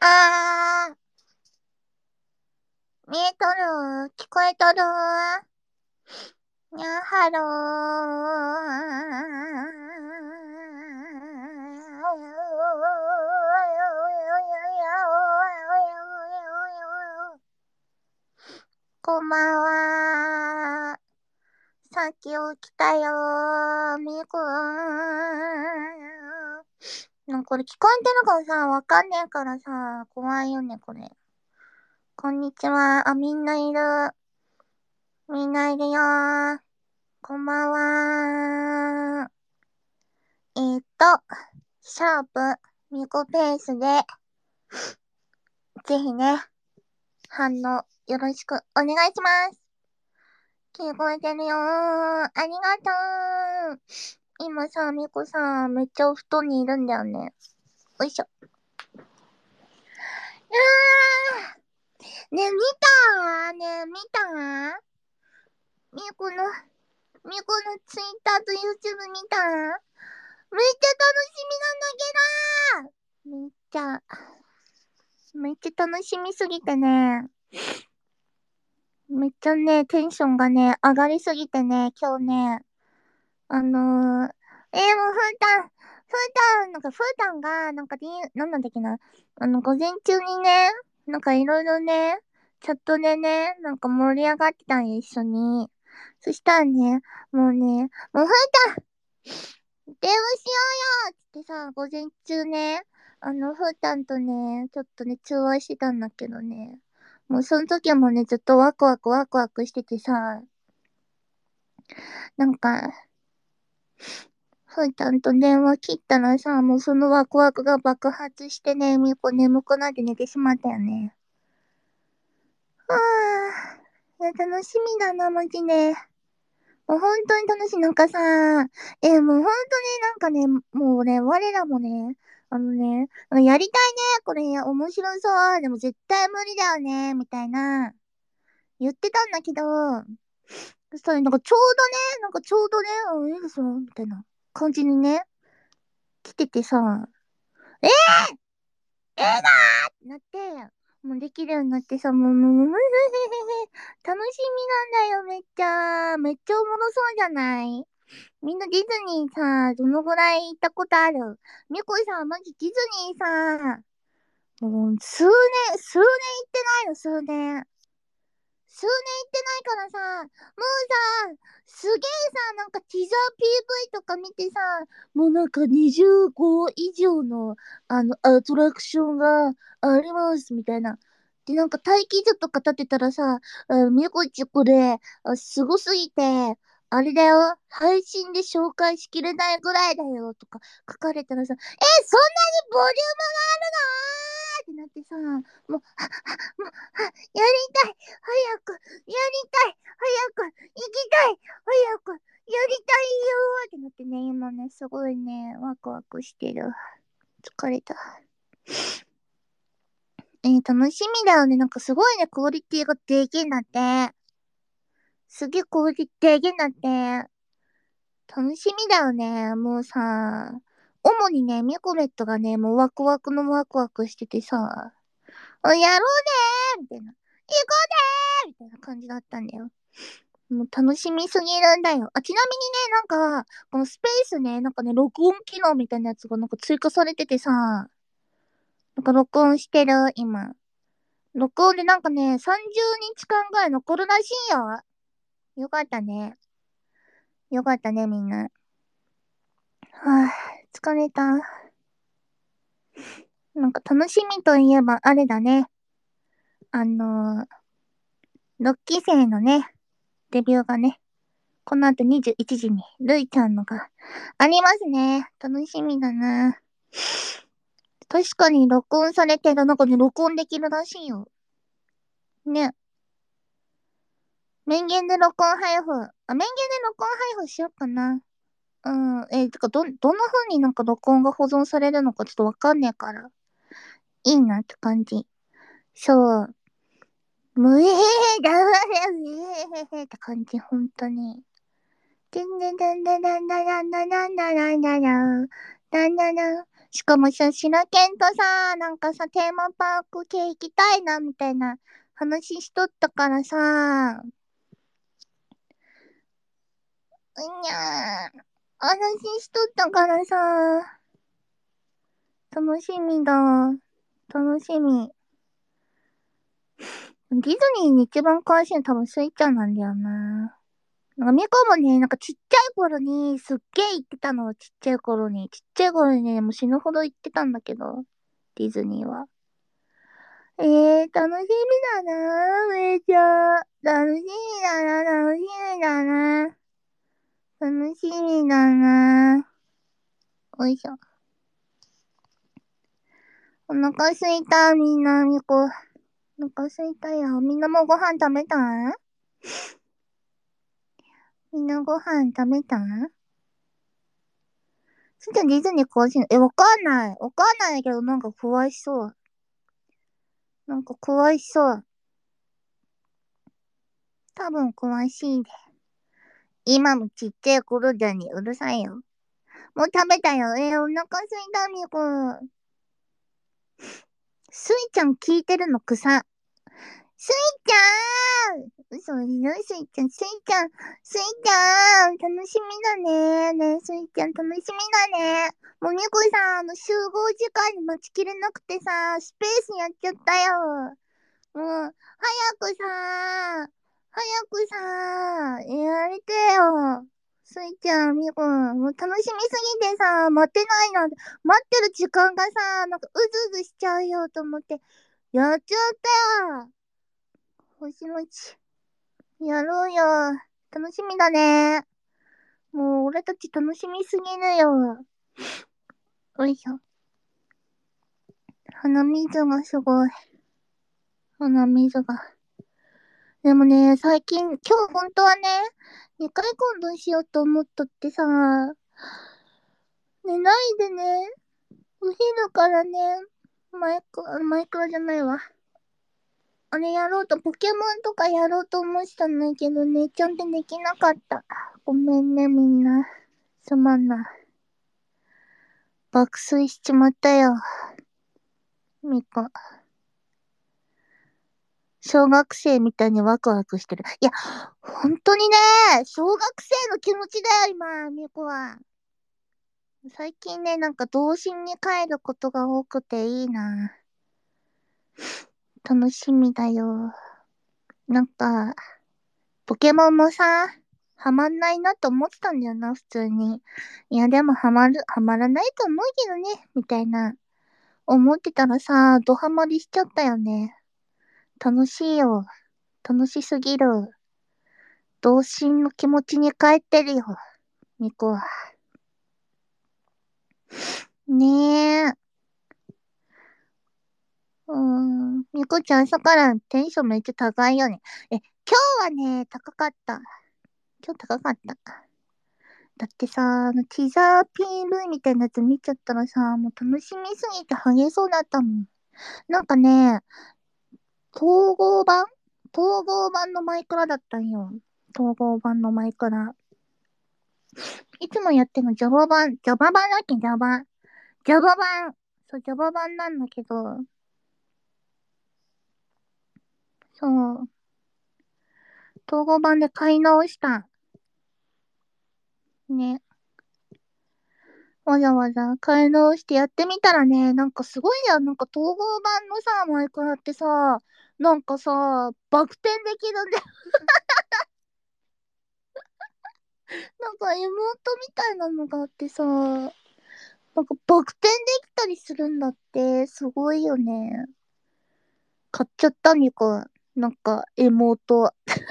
あ見えとる聞こえとるにゃはろこんばんは。さっき起きたよみーくん。なんかこれ聞こえてるかさ、わかんねえからさ、怖いよね、これ。こんにちは。みんないる。みんないるよー。こんばんは。シャープ、ミコペースで、ぜひね、反応よろしくお願いします。聞こえてるよー。ありがとう。今さ、ミコさん、めっちゃお布団にいるんだよね。よいしょ。ねえ、見たミコのツイッターと YouTube 見ためっちゃ楽しみなんだけどめっちゃ楽しみすぎてね。めっちゃね、テンションがね、上がりすぎてね、今日ね、もう、ふーたんが、なんなんだっけな、午前中にね、なんかいろいろね、チャットでね、なんか盛り上がってたんよ、一緒に。そしたらね、もうふーたん電話しようよってさ、午前中ね、ふーたんとね、ちょっとね、通話してたんだけどね、もうその時もね、ずっとワクワクしててさ、なんか、ふーちゃんと電話切ったらさ、もうそのワクワクが爆発してね、みーこ眠くなって寝てしまったよね。いや、楽しみだな、マジで。もう本当に楽しい。なんかさ、もう本当になんかね、もうね、我らもね、やりたいね、これ、面白そう。でも絶対無理だよね、みたいな、言ってたんだけど、そしたらちょうどね、いいですよ、みたいな感じにね、来ててさ、ええーだーってなって、もうできるようになってさ、楽しみなんだよ、めっちゃ。めっちゃおもろそうじゃない？みんなディズニーさ、どのぐらい行ったことある？みこさん、マジディズニーさ、もう数年行ってないの、数年。数年行ってないからさ、もうさ、すげえさ、なんかティザー PV とか見てさ、もうなんか25以上の、アトラクションがあります、みたいな。で、なんか待機所とか立てたらさ、みこちこれ、すごすぎて、あれだよ、配信で紹介しきれないぐらいだよ、とか書かれたらさ、そんなにボリュームがあるのってなってさ、もう、やりたい早く、やりたい早く、行きたい早く、やりたいよーってなってね、今ね、すごいね、ワクワクしてる。疲れた。楽しみだよね。なんかすごいね、クオリティができんだって。すげえクオリティできんだって。楽しみだよね。もうさ、主にね、ミコメットがね、もうワクワクのワクワクしててさ、やろうねーみたいな。行こうねーみたいな感じだったんだよ。もう楽しみすぎるんだよ。ちなみにね、このスペースね、録音機能みたいなやつが追加されててさ、録音してる、今。録音で30日間ぐらい残るらしいよ。よかったね。よかったね、みんな。はぁ、疲れた。楽しみといえばあれだね。6期生のね、デビューがね、この後21時に、るいちゃんのがありますね。楽しみだな。確かに録音されてる、録音できるらしいよ。ね。面言で録音配布。面言で録音配布しようかな。うん。てか、どんな風に録音が保存されるのかちょっとわかんねえから。いいなって感じ。そう。むえーだわえーって感じ、ほんとに。でんでんだんだんだんだんだんだんだんだんだんだんだんだんだんしかもさ、シラケンとさ、なんかさ、テーマパーク系行きたいな、みたいな話しとったからさ、にゃー、話しとったからさ、楽しみだ。楽しみ。ディズニーに一番詳しいの多分スイちゃんなんだよな。なんかミコもね、なんかちっちゃい頃にすっげえ行ってたの。ちっちゃい頃に。ちっちゃい頃にね、もう死ぬほど行ってたんだけど、ディズニーは。楽しみだなめっちゃ。楽しみだな、楽しみだな。楽しみだな。おいしょ。お腹すいた、みんな、みこ。お腹すいたよ。みんなもうご飯食べた？みんなご飯食べた？すいちゃんディズニー詳しいの？わかんない。わかんないけど、なんか詳しそう。なんか詳しそう。多分詳しいで。今もちっちゃい頃だにうるさいよ。もう食べたよ。お腹すいた、みこ。スイちゃん聞いてるの草。スイちゃん嘘いないスイちゃん、スイちゃん、スイちゃん楽しみだね。ねスイちゃん楽しみだね。もうみこさん、集合時間に待ちきれなくてさ、スペースやっちゃったよ。もう、早くさ、早くさ、やりてよ。スイちゃん、みこ、もう楽しみすぎてさ、待てないな。待ってる時間がさ、なんかうずうずしちゃうよと思って、やっちゃったよ。星もち、やろうよ。楽しみだね。もう、俺たち楽しみすぎるよ。よいしょ。鼻水がすごい。鼻水が。でもね、最近、今日本当はね、2回今度しようと思っとってさ、寝ないでね、お昼からね、マイクラじゃないわ。あれやろうと、ポケモンとかやろうと思ってたんだけどね、ちゃんとできなかった。ごめんね、みんな。すまんな。爆睡しちまったよ。みこ。小学生みたいにワクワクしてる。いや、本当にね、小学生の気持ちだよ、今、みこは。最近ね、なんか童心に帰ることが多くていいな。楽しみだよ。なんか、ポケモンもさ、ハマんないなと思ってたんだよな、普通に。いや、でもハマらないと思うけどね、みたいな。思ってたらさ、ドハマりしちゃったよね。楽しいよ。楽しすぎる。童心の気持ちに帰ってるよ、ミコは。ねえ。ミコちゃん朝からテンションめっちゃ高いよね。今日はね、高かった。今日高かった。だってさ、ティザー PV みたいなやつ見ちゃったらさ、もう楽しみすぎてハゲそうだったもん。なんかね、統合版統合版のマイクラだったんよ。統合版のマイクラ。いつもやってるの Java 版だっけ Java 版。そう、Java 版なんだけど、そう、統合版で買い直した。ね。わざわざ買い直してやってみたらね、なんかすごいやん。なんか統合版のさ、マイクラってさ、なんかさ、バク転できるんだよ。なんか妹みたいなのがあってさ、なんかバク転できたりするんだって、すごいよね。買っちゃったみか。なんか、妹。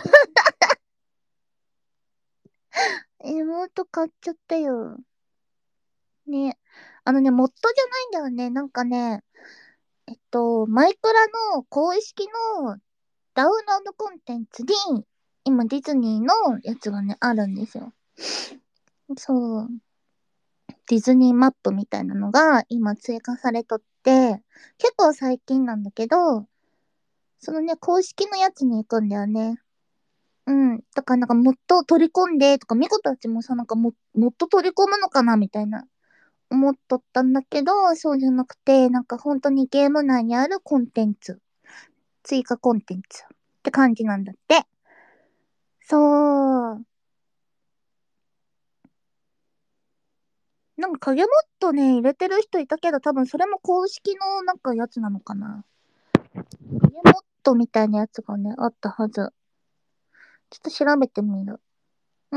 妹買っちゃったよ。ね。モッドじゃないんだよね。なんかね、マイクラの公式のダウンロードコンテンツに、今ディズニーのやつがね、あるんですよ。そう。ディズニーマップみたいなのが今追加されとって、結構最近なんだけど、そのね、公式のやつに行くんだよね。うん。だからモッドを取り込んでとか、ミコたちもさ、モッド取り込むのかなみたいな思っとったんだけど、そうじゃなくて、なんか本当にゲーム内にあるコンテンツ、追加コンテンツって感じなんだって。そう。なんか影モットね、入れてる人いたけど、多分それも公式のなんかやつなのかな。影モットみたいなやつがね、あったはず。ちょっと調べてみる。うん。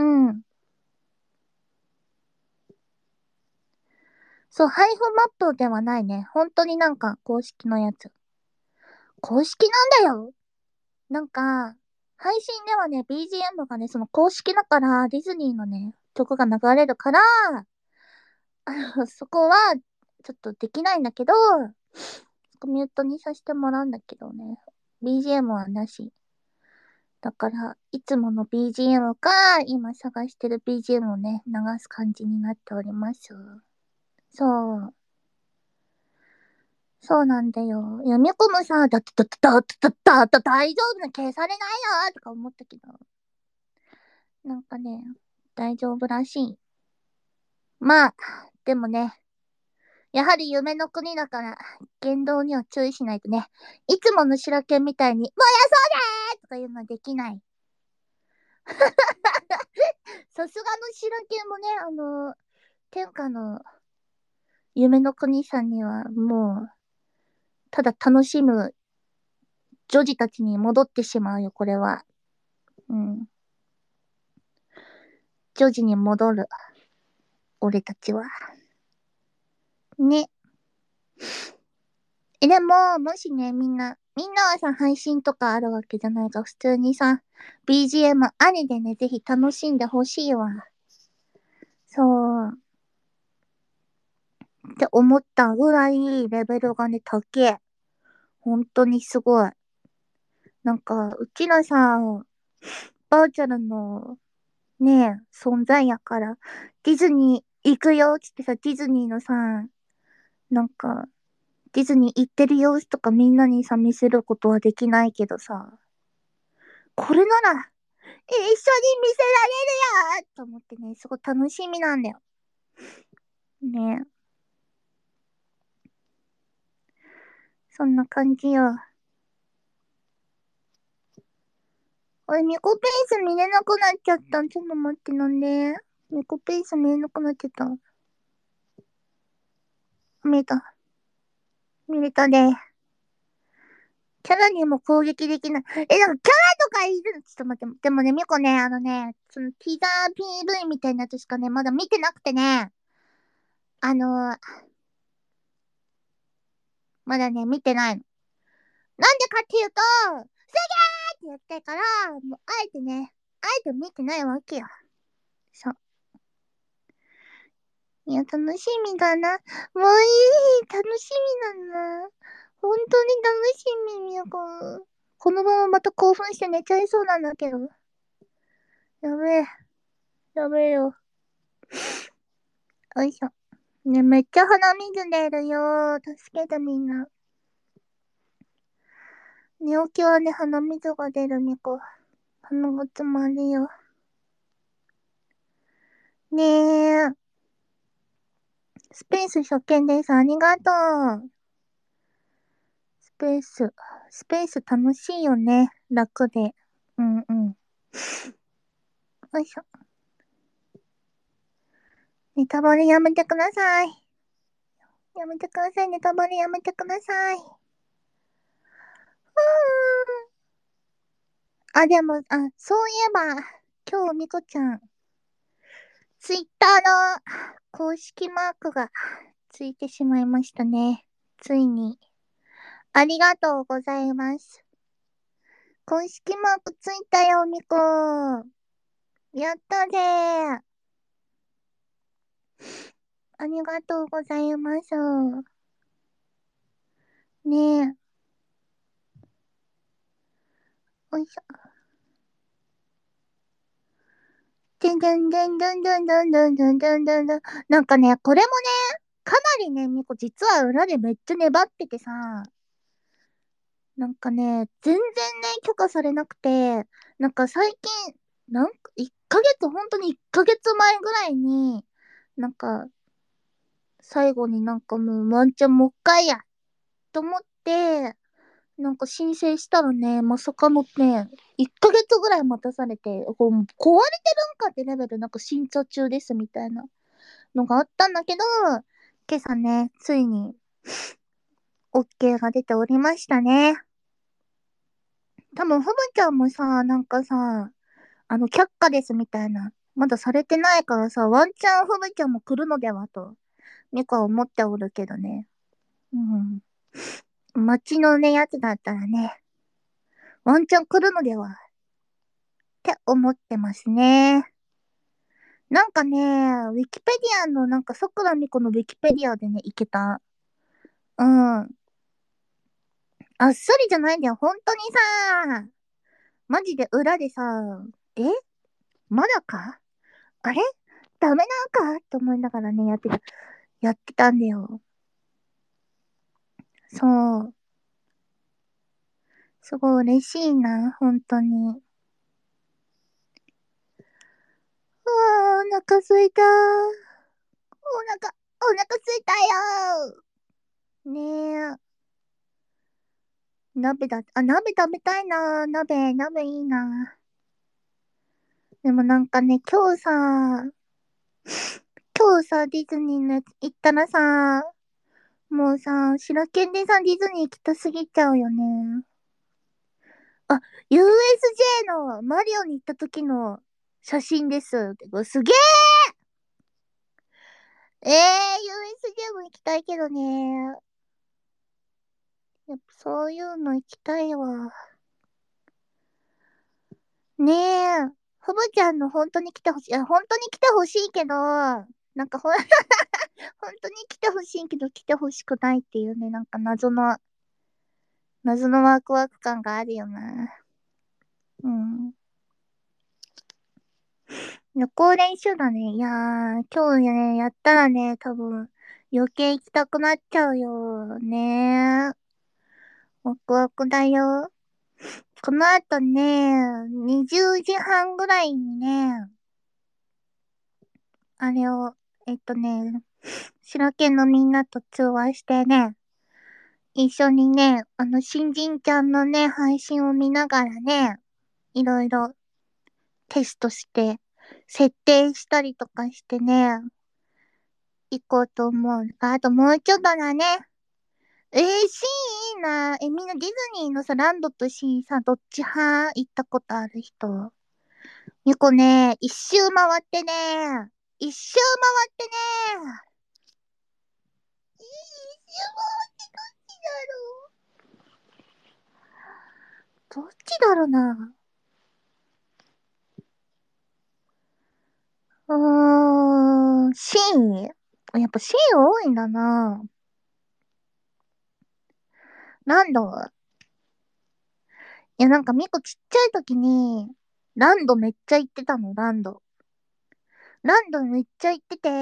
そう、配布マップではないね。本当になんか公式のやつ。公式なんだよ。なんか、配信ではね、BGM がね、その公式だから、ディズニーのね、曲が流れるから、そこは、ちょっとできないんだけど、ミュートにさせてもらうんだけどね。BGM はなし。だから、いつもの BGM か、今探してる BGM をね、流す感じになっております。そう。そうなんだよ。いや、みこもさ、大丈夫な、消されないよとか思ったけど。なんかね、大丈夫らしい。まあ、でもね、やはり夢の国だから、言動には注意しないとね。いつもの白犬みたいに、もうやそうでーとかいうのはできない。さすがの白犬もね、天下の夢の国さんには、もう、ただ楽しむ女児たちに戻ってしまうよ、これは。うん。女児に戻る、俺たちは。ね。でも、もしね、みんなはさ、配信とかあるわけじゃないか。普通にさ、BGM ありでね、ぜひ楽しんでほしいわ。そう。って思ったぐらい、レベルがね、高え。本当にすごい。なんか、うちらさ、バーチャルのね、存在やから、ディズニー行くよつってさ、ディズニーのさ、なんか、ディズニー行ってる様子とかみんなにさ、見せることはできないけどさ、これなら、一緒に見せられるよと思ってね、すごい楽しみなんだよ。ね。そんな感じよ。おい、ミコペース見れなくなっちゃった。ちょっと待って、なんでミコペース見れなくなっちゃった。見れた。見れたで。キャラにも攻撃できない。でもキャラとかいるちょっと待って。でもね、ミコね、そのティザー PV みたいなやつしかね、まだ見てなくてね。あのーまだね、見てないの。なんでかっていうと、すげーってやってから、もう、あえて見てないわけよ。そう。いや、楽しみだな。もういい。楽しみだな。本当に楽しみよ。このまままた興奮して寝ちゃいそうなんだけど。やべえ。やべえよ。よいしょ。ね、めっちゃ鼻水出るよ。助けてみんな。寝起きはね、鼻水が出る猫。鼻が詰まるよ。ねえ。スペース初見です。ありがとう。スペース。スペース楽しいよね。楽で。うんうん。よいしょ。ネタバレやめてください。やめてください。ネタバレやめてください。あ、でも、そういえば、今日みこちゃん、ツイッターの公式マークがついてしまいましたね。ついに。ありがとうございます。公式マークついたよ、みこ。やったぜー。ありがとうございます。ねえ。おいしょ。でんでんでんでんでんでんでんでんでんでんでん。なんかね、これもね、かなりね、みこ実は裏でめっちゃ粘っててさ、なんかね、全然ね、許可されなくて、なんか最近、1ヶ月、本当に1ヶ月前ぐらいに、なんか、 最後になんかもうワンチャンもう一回やと思って、なんか申請したらね、まさかのね、1ヶ月ぐらい待たされて、こう壊れてるんかってレベル、なんか審査中ですみたいなのがあったんだけど、今朝ね、ついに OK が出ておりましたね。多分、ふぶちゃんもさ、なんかさ、却下ですみたいな。まだされてないからさ、ワンチャンふぶちゃんも来るのではと、ミコは思っておるけどね。うん。街のね、やつだったらね、ワンチャン来るのではって思ってますね。なんかね、ウィキペディアのなんかさくらみこのウィキペディアでね、いけた。うん。あっさりじゃないんだよ。本当にさ、マジで裏でさ、えまだかあれダメなんかと思いながらね、やってたんだよ。そう。すごい嬉しいな、本当に。うわー、お腹すいた。お腹すいたよねえ。鍋食べたいな。鍋いいな。でもなんかね、今日さ、ディズニーのやつ行ったらさ、もうさ、白犬でさ、ディズニー行きたすぎちゃうよね。あ、USJ のマリオに行った時の写真です。すげえUSJ も行きたいけどね。やっぱそういうの行きたいわ。ねえ。ふぶちゃんの本当に来てほしい。いや、本当に来てほしいけど、なんか本当に来てほしいけど来てほしくないっていうね、なんか謎のワクワク感があるよな。うん。旅行練習だね。いやー、今日ね、やったらね、多分、余計行きたくなっちゃうよ。ねワクワクだよ。この後ね、20時半ぐらいにね、あれを、白犬のみんなと通話してね、一緒にね、新人ちゃんのね、配信を見ながらね、いろいろテストして、設定したりとかしてね、行こうと思う。あともうちょっとだね。シーいいな。みんなディズニーのさ、ランドとシーさ、どっち派行ったことある人。ゆこね、一周回ってね。一周回ってね。一周回ってどっちだろうな。シーンやっぱシーン多いんだな。ランドいや、なんかミコちっちゃい時に、ランドめっちゃ行ってたの、ランド。ランドめっちゃ行ってて、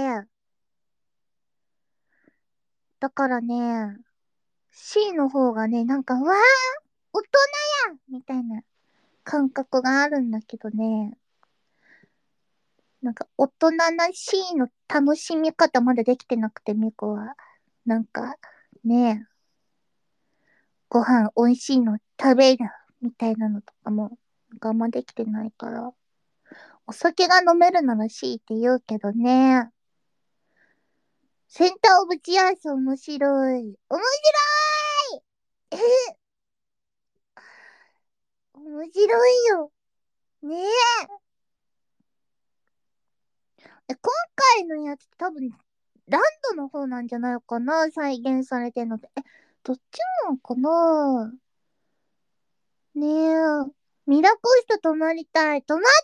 だからね、C の方がね、なんか、わー、大人やみたいな感覚があるんだけどね、なんか大人な C の楽しみ方まだできてなくて、ミコは。なんか、ね、ご飯美味しいの食べるみたいなのとかも、なんかあんまできてないから。お酒が飲めるなら C って言うけどね。センターオブチアース面白い。面白い面白いよ。ね今回のやつ多分、ランドの方なんじゃないかな再現されてるので。どっちなのかなねえ。ミラコスト泊まりたい。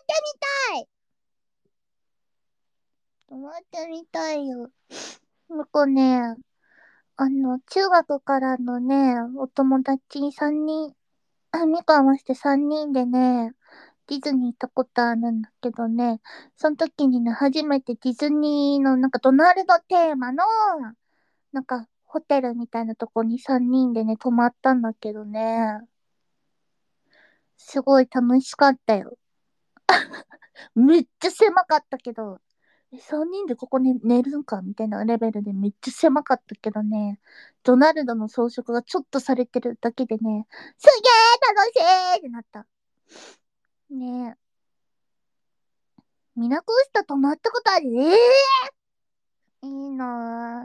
泊まってみたいよ。向こうね、中学からのね、お友達3人、みか合わせて3人でね、ディズニー行ったことあるんだけどね、その時にね、初めてディズニーのなんかドナルドテーマの、なんかホテルみたいなとこに3人でね、泊まったんだけどね、すごい楽しかったよ。めっちゃ狭かったけど、 3人でここに寝るんかみたいなレベルでめっちゃ狭かったけどね、ドナルドの装飾がちょっとされてるだけでね、すげー楽しいってなった。ねえ。ミナコスタ泊まったことある？いいな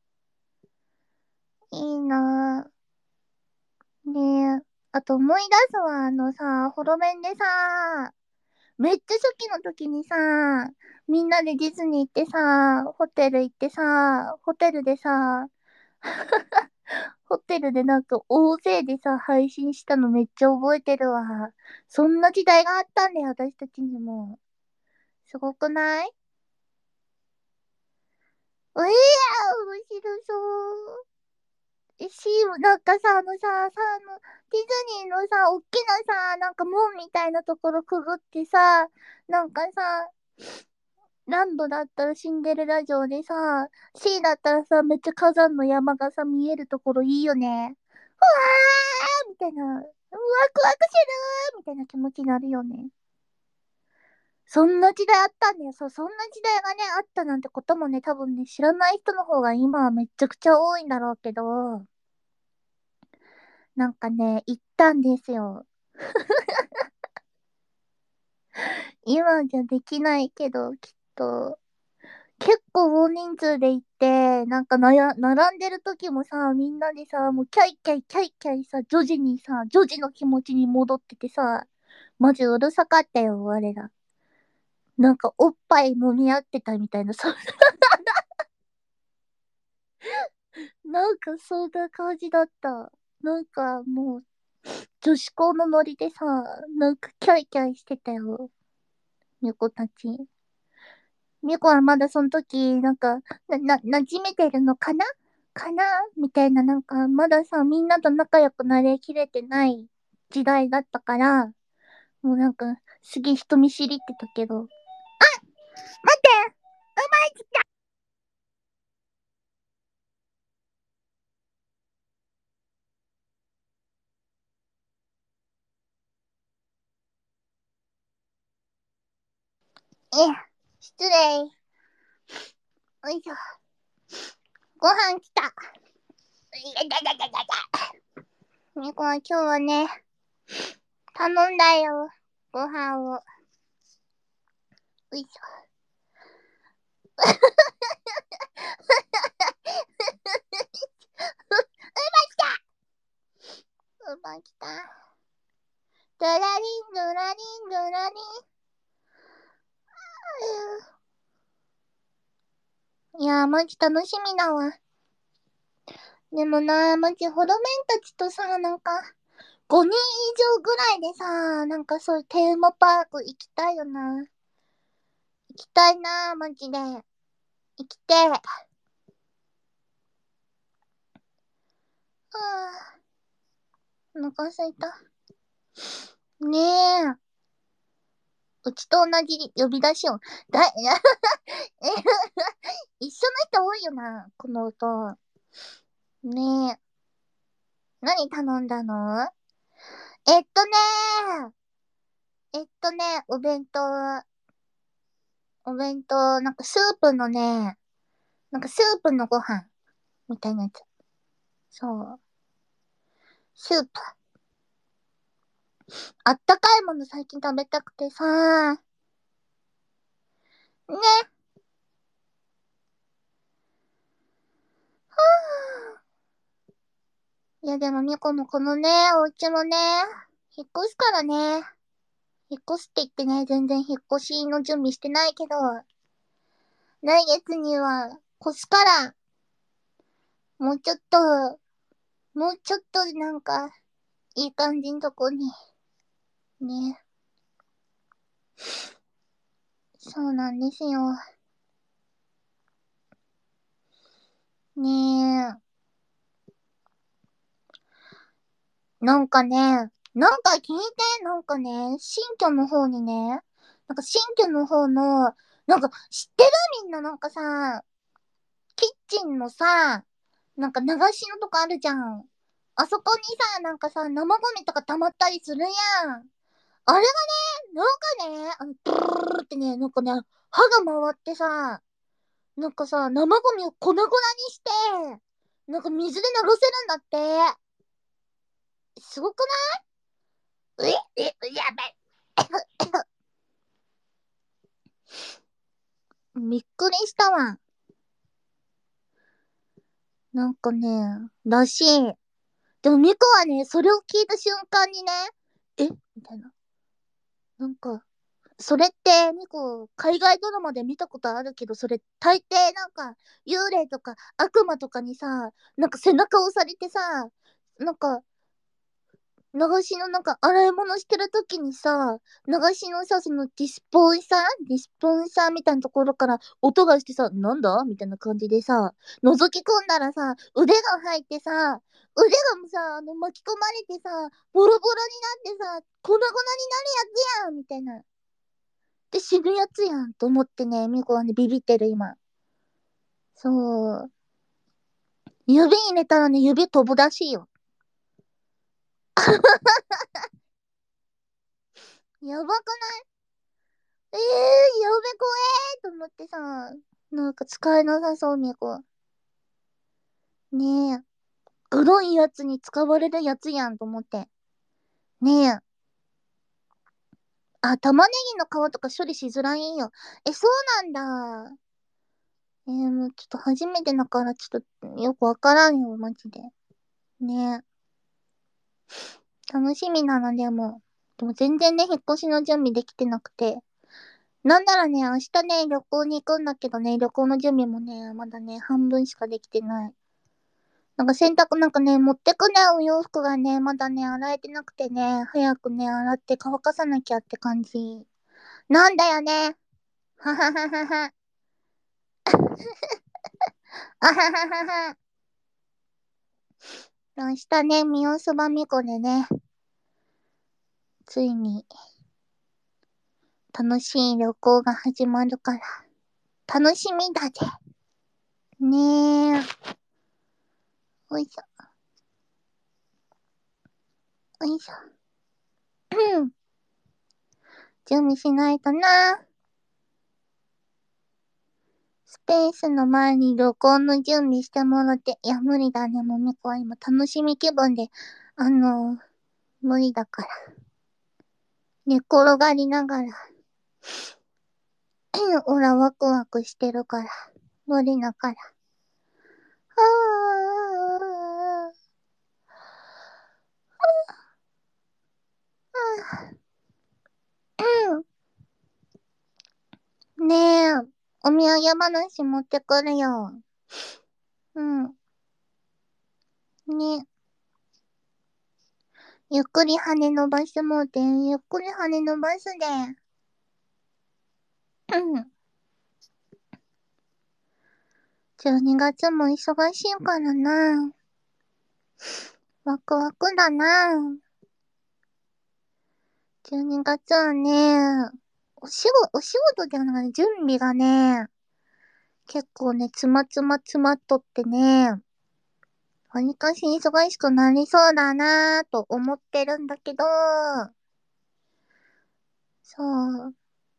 ぁ。いいなぁ。ねえ。あと思い出すわ、ホロメンでさ、めっちゃ初期の時にさ、みんなでディズニー行ってさ、ホテル行ってさ、ホテルでさ、ホテルでなんか大勢でさ、配信したのめっちゃ覚えてるわ。そんな時代があったんだよ、私たちにも。すごくない？面白そう。なんかさ、ディズニーのさ、おっきなさ、なんか門みたいなところくぐってさ、なんかさ、ランドだったらシンデレラ城でさ、シーだったらさ、めっちゃ火山の山がさ、見えるところいいよね。うわーみたいな、ワクワクするみたいな気持ちになるよね。そんな時代あったんだよ。そう、そんな時代がね、あったなんてこともね、多分ね、知らない人の方が今はめちゃくちゃ多いんだろうけど、なんかね、行ったんですよ。今じゃできないけど、きっと。結構大人数で行って、なんか並んでる時もさ、みんなでさ、もうキャイキャイキャイキャイさ、女児の気持ちに戻っててさ、マジうるさかったよ、我ら。なんかおっぱい飲み合ってたみたいな、なんかそんな感じだった。なんかもう、女子校のノリでさ、なんかキャイキャイしてたよ、猫たち。猫はまだその時、なんか、馴染めてるのかなみたいな、なんか、まださ、みんなと仲良くなりきれてない時代だったから、もうなんか、すげえ人見知りってたけど。待って、失礼。おいしょ。ご飯来た。いやだだだだだ。猫は今日はね、頼んだよ。ご飯を。おいしょ。うまきた。ドラリン、ドラリン、ドラリン。いやー、マジ楽しみだわ。でもなー、マジホロメンたちとさ、なんか、5人以上ぐらいでさ、なんかそういうテーマパーク行きたいよな。行きたいなー、マジで。行きてー。お腹すいた。ねえ。うちと同じ呼び出し音。一緒の人多いよな、この音。ねえ。何頼んだの？えっとねお弁当、なんかスープのね、なんかスープのご飯みたいなやつ。そう。スープ。あったかいもの最近食べたくてさ。ね。いやでもみこのこのね、お家もね、引っ越すからね。引っ越すって言ってね、全然引っ越しの準備してないけど、来月には越すから、もうちょっと、もうちょっとなんか、いい感じのとこに、ね。そうなんですよ。ねえ。なんかね、なんか聞いて、なんかね、新居の方にね、なんか新居の方の、なんか知ってる？みんななんかさ、キッチンのさ、なんか流しのとこあるじゃん。あそこにさ、なんかさ、生ゴミとか溜まったりするやん。あれがね、なんかね、ブルーってね、なんかね、 歯が回ってさ、なんかさ、生ゴミを粉々にして、なんか水で流せるんだって。すごくない？やばい。びっくりしたわ。なんかね、らしい。でもミコはね、それを聞いた瞬間にね、みたいな。なんか、それって、ミコ、海外ドラマで見たことあるけど、それ、大抵なんか、幽霊とか悪魔とかにさ、なんか背中を押されてさ、なんか、流しのなんか洗い物してる時にさ、流しのさ、そのディスポンサーみたいなところから音がしてさ、なんだみたいな感じでさ、覗き込んだらさ、腕が入ってさ、腕がさ、巻き込まれてさ、ボロボロになってさ、粉々になるやつやんみたいな。で、死ぬやつやんと思ってね、ミコはね、ビビってる今。そう。指入れたらね、指飛ぶらしいよ。やばくないやべ怖えと思ってさ、なんか使えなさそうにねえ、黒いやつに使われるやつやんと思って。ねえ。あ、玉ねぎの皮とか処理しづらいんよ。そうなんだ。もうちょっと初めてだからちょっとよくわからんよ、マジで。ねえ。楽しみなのでも。でも全然ね、引っ越しの準備できてなくて。なんならね、明日ね、旅行に行くんだけどね、旅行の準備もね、まだね、半分しかできてない。なんか洗濯なんかね、持ってくね、お洋服がね、まだね、洗えてなくてね、早くね、洗って乾かさなきゃって感じ。なんだよね。ははははは。あはははは。明日ね、三好ばみこでね、ついに楽しい旅行が始まるから、楽しみだぜ。ねえ。おいしょ、おいしょ。うん。準備しないとな。スペースの前に旅行の準備してもらって、いや、無理だね。もみこは今楽しみ気分で、無理だから。寝転がりながら、おらワクワクしてるから。無理だから。あねえ、お土産話持ってくるよ。うん。ね。ゆっくり羽伸ばしてもうて、ゆっくり羽伸ばすで。うん。12月も忙しいからな。ワクワクだな。12月はね、お仕事ではない、準備がね、結構ね、つまっとってね、わりかし忙しくなりそうだなぁと思ってるんだけど、そう、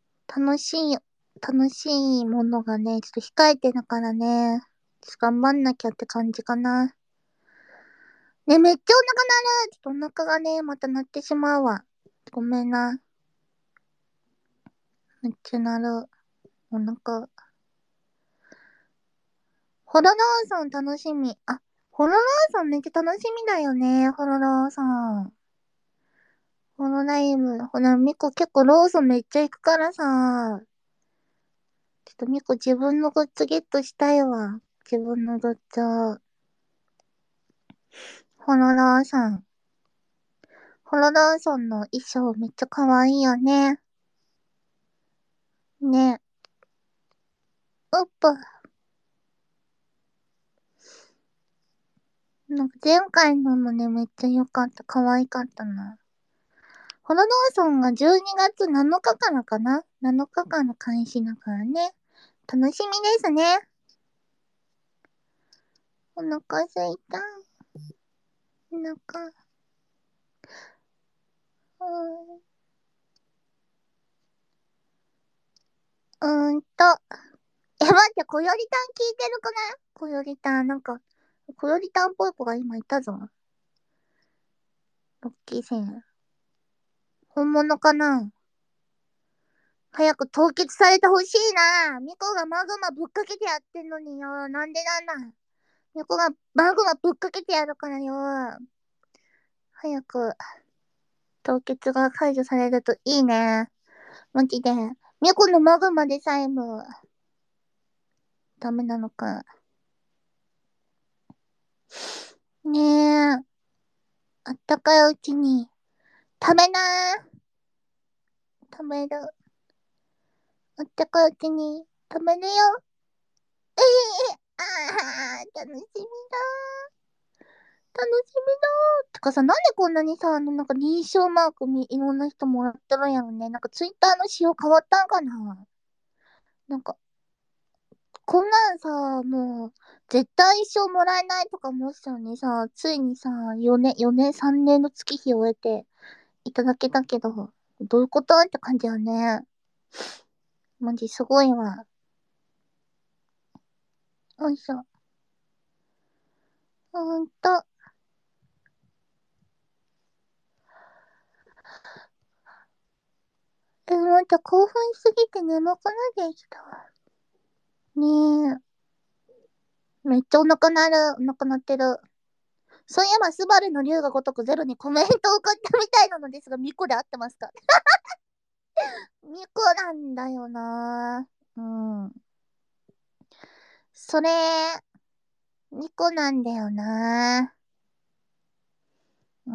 楽しいものがね、ちょっと控えてるからね、ちょっと頑張んなきゃって感じかな。ね、めっちゃお腹鳴る。ちょっとお腹がね、また鳴ってしまうわ。ごめんな。めっちゃ鳴る。お腹。ホロローソン楽しみ。あ、ホロローソンめっちゃ楽しみだよね。ホロローソン。ホロライブ。ほら、ミコ結構ローソンめっちゃ行くからさ。ちょっとミコ自分のグッズゲットしたいわ。自分のグッズ。ホロローソン。ホロローソンの衣装めっちゃ可愛いよね。ね。うっぷ。なんか前回のもね、めっちゃ良かった。可愛かったな。ホロローソンが12月7日からかな？ 7 日間の開始だからね。楽しみですね。お腹すいた。お腹。 待って、コヨリタン聞いてるかな。コヨリタン、なんか、コヨリタンっぽい子が今いたぞ。ロッキー戦。本物かな。早く凍結されてほしいな。ミコがマグマぶっかけてやってんのによ。なんでなんだ。ミコがマグマぶっかけてやるからよ。早く、凍結が解除されるといいね。マジで。ミコのマグマでさえも、ダメなのか。ねえ。あったかいうちに、食べなー。食べる。あったかいうちに、食べるよ。ええあー、楽しみだ。楽しみだー。てかさ、なんでこんなにさ、なんか認証マークいろんな人もらってるんやろね。なんかツイッターの仕様変わったんかな。なんか、こんなんさ、もう、絶対一生もらえないとか思ってたのにさ、ついにさ、4年、3年の月日を終えていただけたけど、どういうことって感じよね。マジすごいわ。よいしょ。ほんと。また興奮しすぎて眠くなってきたわ。ねえ。めっちゃお腹鳴ってる。そういえば、スバルの竜が如くゼロにコメントを送ったみたいなのですが、ミコで合ってますか？ミコなんだよな。うん。それ、ミコなんだよな。うん。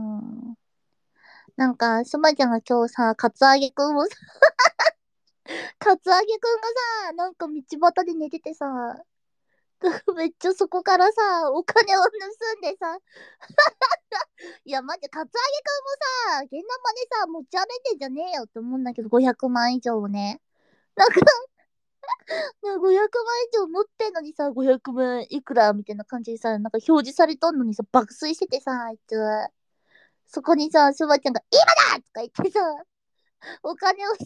なんか、スバちゃんが今日さ、カツアゲくんをさ、カツアゲくんがさ、なんか道端で寝ててさ、めっちゃそこからさ、お金を盗んでさ、いや、マジ、カツアゲくんもさ、現ナまでさ、持ち歩いてんじゃねえよって思うんだけど、500万以上をね。なんか、500万以上持ってんのにさ、500万いくらみたいな感じでさ、なんか表示されとんのにさ、爆睡しててさ、あいつ。そこにさ、スバちゃんが、今だとか言ってさ、お金をさ、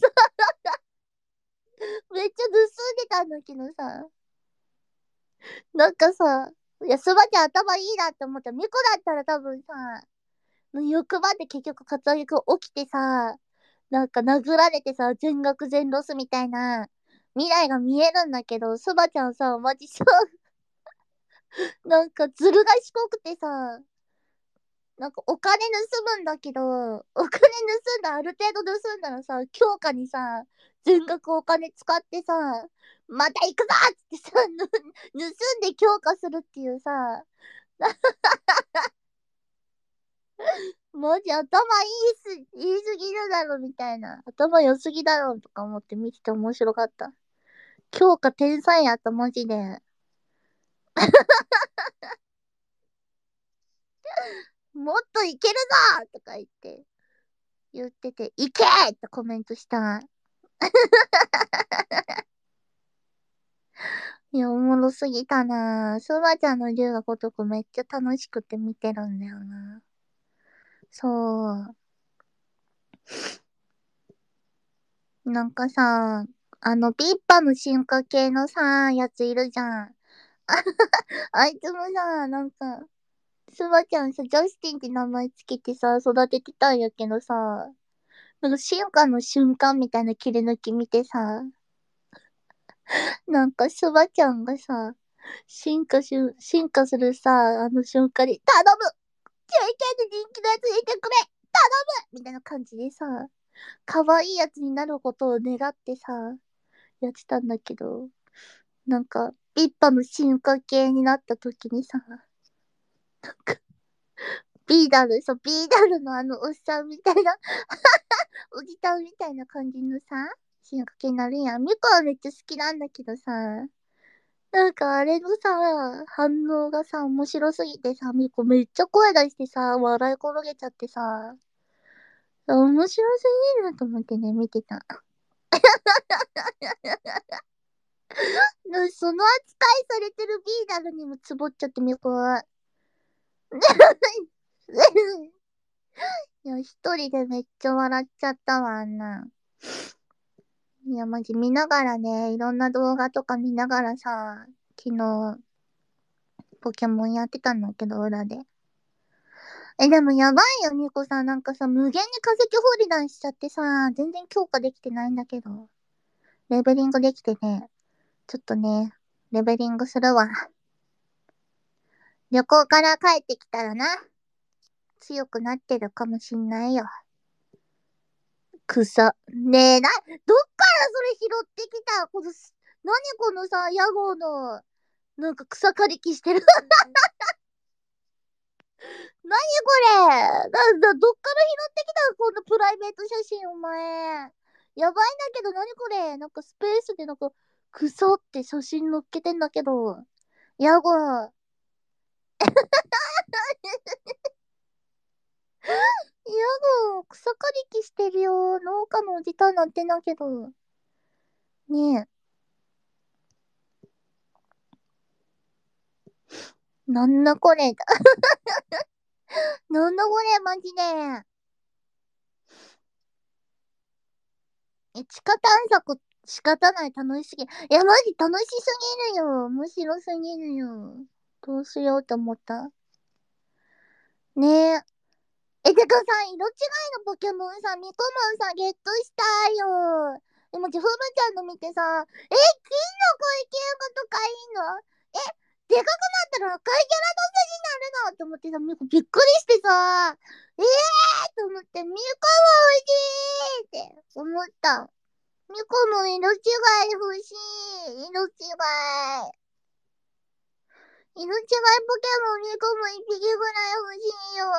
めっちゃ盗んでたんだけどさ、なんかさ、いや、スバちゃん頭いいなって思った。ミコだったら多分さ、欲張って結局カツアゲくん起きてさ、なんか殴られてさ、全額全ロスみたいな未来が見えるんだけど、スバちゃんさ、マジさ、なんかずる賢くてさ、なんかお金盗むんだけど、お金盗んだ、ある程度盗んだらさ、強化にさ、全額お金使ってさ、また行くぞっつってさ、盗んで強化するっていうさ、マジ頭言いすぎるだろみたいな。頭良すぎだろとか思って見てて面白かった。強化天才やった、マジで。もっといけるぞとか言ってて、いけってコメントした。いや、おもろすぎたな。そばちゃんの龍が如くめっちゃ楽しくて見てるんだよな。そう。なんかさ、ピッパの進化系のさ、やついるじゃん。あいつもさ、なんか、スバちゃんさ、ジャスティンって名前つけてさ、育ててたんやけどさ、なんか進化の瞬間みたいな切り抜き見てさ、なんかスバちゃんがさ、進化するさ、あの瞬間に、頼むちょいちょいで人気のやつ入れてくれ頼むみたいな感じでさ、可愛いやつになることを願ってさ、やってたんだけど、なんか、ピッパの進化系になった時にさ、ビーダルのあのおっさんみたいなおじたんみたいな感じのさ、進化系になるやん。ミコはめっちゃ好きなんだけどさ、なんかあれのさ、反応がさ、面白すぎてさ、ミコめっちゃ声出してさ、笑い転げちゃってさ、面白すぎるなと思ってね、見てた。その扱いされてるビーダルにもつぼっちゃってミコは。いや、一人でめっちゃ笑っちゃったわ、あんな。 いや、マジ見ながらね、いろんな動画とか見ながらさ、昨日、ポケモンやってたんだけど、裏で。でもやばいよ、ニコさん。なんかさ、無限に化石放り出しちゃってさ、全然強化できてないんだけど。レベリングできてね。ちょっとね、レベリングするわ。旅行から帰ってきたらな、強くなってるかもしんないよ。草。ねえ、どっからそれ拾ってきた何このさ、屋号の、なんか草刈り機してる。何これどっから拾ってきたこのプライベート写真、お前。やばいんだけど、何これなんかスペースでなんか、草って写真載っけてんだけど。ヤゴ。ヤゴ、草刈り機してるよ。農家のおじたんなってんだけど。ねえ。なんだこれ。なんだこれ、マジで。地下探索仕方ない、楽しすぎ。いや、マジ楽しすぎるよ。面白すぎるよ。どうしようと思った。ねえ。てかさ、色違いのポケモンさ、ミコモンさ、ゲットしたよ。でも、フムちゃんの見てさ、金の声キューブとかいいのでかくなったら赤いキャラの筋になるのと思ってさ、ミコびっくりしてさ、と思って、ミコも欲しいって思った。ミコも色違い欲しい。色違い。色違いポケモンミコも一匹ぐらい欲しいよ。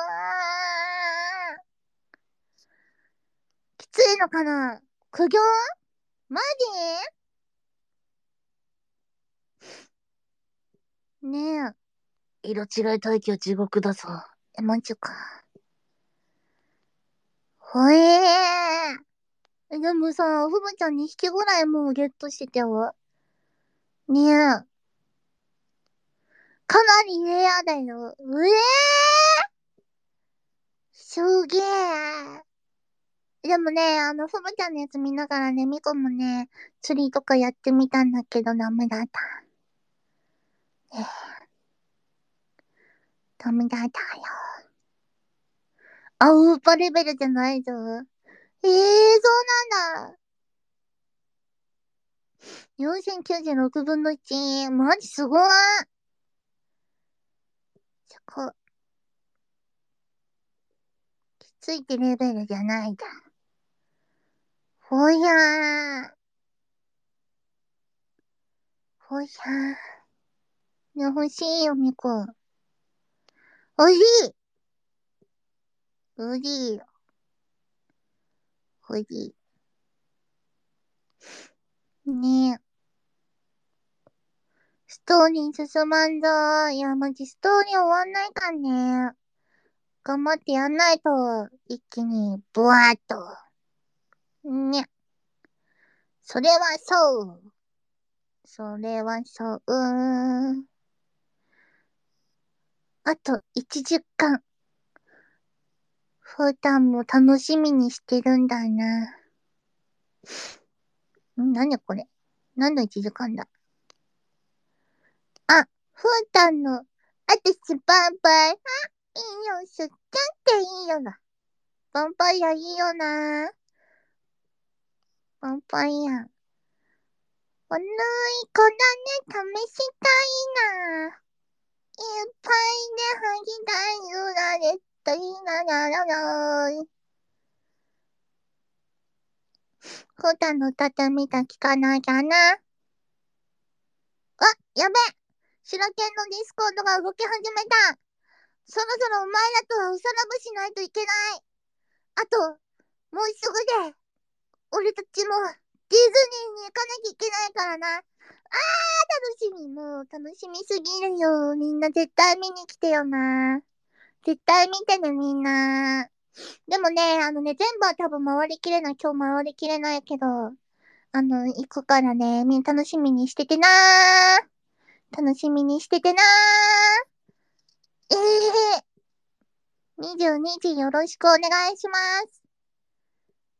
きついのかな苦行マジねえ。色違い待機は地獄だぞ。マジか。ほでもさ、ふぶちゃん2匹ぐらいもうゲットしてたよ。ねえ。かなりレアだよ。すげえ。でもね、ふぶちゃんのやつ見ながらね、みこもね、釣りとかやってみたんだけどダメだった。ダメだったよ。ウーパレベルじゃないぞ。そうなんだ。4096分の1。マジすごい。そこ、きついってレベルじゃないだ。ほやー。ほやー。ね、欲しいよ、みこ。欲しい。欲しいよ。欲しい。ねえ。ストーリー進まんぞー。いや、マジストーリー終わんないかんね。頑張ってやんないと、一気に、ブワーっと。ね。それはそう。それはそう。あと1時間。普段も楽しみにしてるんだな。なにこれ何の1時間だふーたんの、あとスパンパイ。いいよ、すっちゃっていいよな。パンパイヤいいよな。パンパイヤ。このい子だね、試したいな。いっぱいで吐きたいよな、絶対ならない。ふーたんの畳が聞かなきゃな。やべ白犬のディスコードが動き始めた。そろそろお前らとはおさらばしないといけない。あと、もうすぐで、俺たちもディズニーに行かなきゃいけないからな。楽しみ、もう楽しみすぎるよ。みんな絶対見に来てよな。絶対見てね、みんな。でもね、全部は多分回りきれない。今日回りきれないけど、行くからね、みんな楽しみにしててな楽しみにしててなー。22時よろしくお願いします。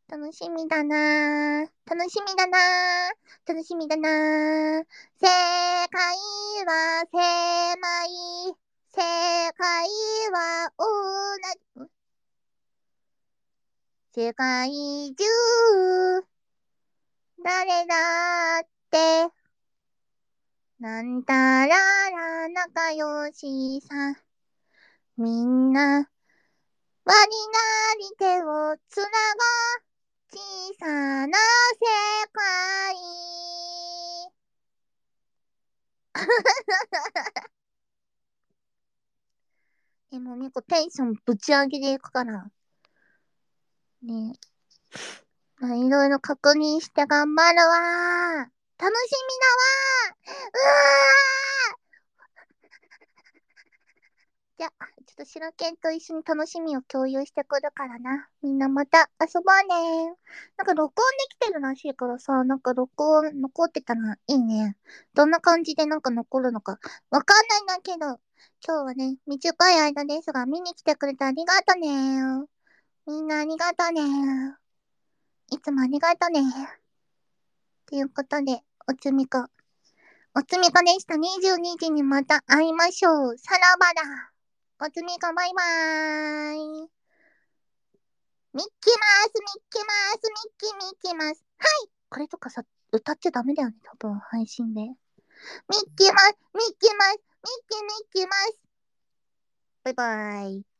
楽しみだなぁ。楽しみだなぁ。楽しみだなぁ。世界は狭い。世界は同じ。世界中、誰だって、なんたらら仲良しさ。みんな、輪になり手をつなごう。小さな世界。もうみこテンションぶち上げでいくから。ねいろいろ確認して頑張るわ。楽しみだわ。うわじゃあ、ちょっと白犬と一緒に楽しみを共有してくるからな。みんなまた遊ぼうね。なんか録音できてるらしいからさ、なんか録音残ってたらいいね。どんな感じでなんか残るのかわかんないんだけど、今日はね、短い間ですが見に来てくれてありがとね。みんなありがとね。いつもありがとね。ということで、おつみかでした。22時にまた会いましょう。さらばだ。おつみかバイバーイ。ミッキーマウス、ミッキーマウス、ミッキーマウス。はい。これとかさ、歌っちゃダメだよね、多分、配信で。ミッキーマウス、ミッキーマウス、ミッキーマウス。バイバーイ。